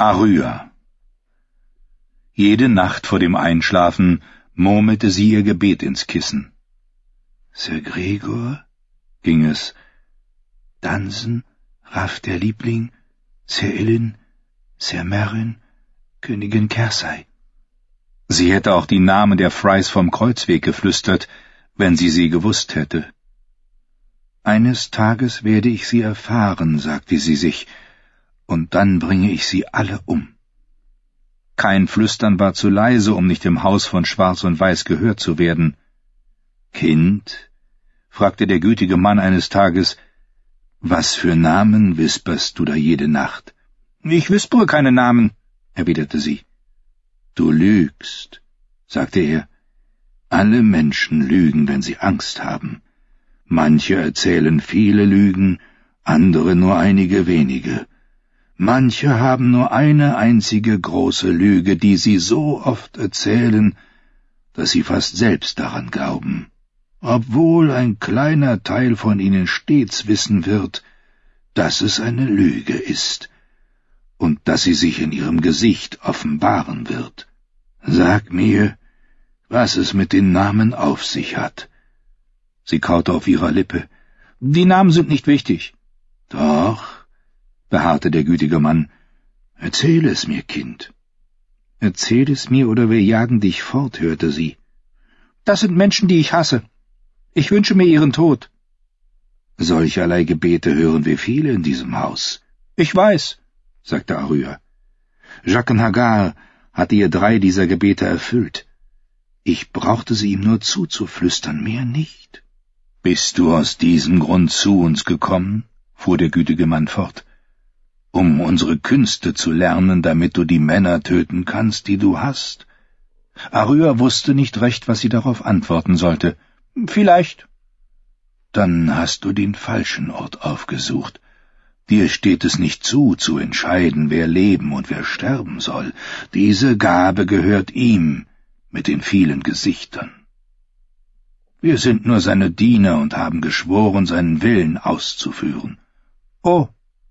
Arya. Jede Nacht vor dem Einschlafen murmelte sie ihr Gebet ins Kissen. Sir Gregor, ging es, Dansen, Raff der Liebling, Sir Ilyn, Sir Meryn, Königin Cersei. Sie hätte auch die Namen der Frys vom Kreuzweg geflüstert, wenn sie gewusst hätte. Eines Tages werde ich sie erfahren, sagte sie sich, und dann bringe ich sie alle um. Kein Flüstern war zu leise, um nicht im Haus von Schwarz und Weiß gehört zu werden. »Kind«, fragte der gütige Mann eines Tages, »was für Namen wisperst du da jede Nacht?« »Ich wispere keine Namen«, erwiderte sie. »Du lügst«, sagte er. »Alle Menschen lügen, wenn sie Angst haben. Manche erzählen viele Lügen, andere nur einige wenige. Manche haben nur eine einzige große Lüge, die sie so oft erzählen, dass sie fast selbst daran glauben, obwohl ein kleiner Teil von ihnen stets wissen wird, dass es eine Lüge ist und dass sie sich in ihrem Gesicht offenbaren wird. Sag mir, was es mit den Namen auf sich hat.« Sie kaute auf ihrer Lippe. »Die Namen sind nicht wichtig.« »Doch«, beharrte der gütige Mann, »erzähl es mir, Kind.« »Erzähl es mir, oder wir jagen dich fort«, hörte sie. »Das sind Menschen, die ich hasse. Ich wünsche mir ihren Tod.« »Solcherlei Gebete hören wir viele in diesem Haus.« »Ich weiß«, sagte Arya. »Jaqen H'ghar hatte ihr 3 dieser Gebete erfüllt. Ich brauchte sie ihm nur zuzuflüstern, mehr nicht.« »Bist du aus diesem Grund zu uns gekommen?« fuhr der gütige Mann fort. »Um unsere Künste zu lernen, damit du die Männer töten kannst, die du hast?« Arya wusste nicht recht, was sie darauf antworten sollte. »Vielleicht.« »Dann hast du den falschen Ort aufgesucht. Dir steht es nicht zu entscheiden, wer leben und wer sterben soll. Diese Gabe gehört ihm, mit den vielen Gesichtern. Wir sind nur seine Diener und haben geschworen, seinen Willen auszuführen.« »Oh.«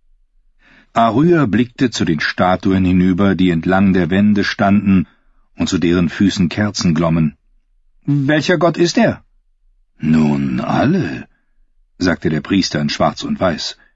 Arya blickte zu den Statuen hinüber, die entlang der Wände standen und zu deren Füßen Kerzen glommen. »Welcher Gott ist er?« »Nun, alle«, sagte der Priester in Schwarz und Weiß.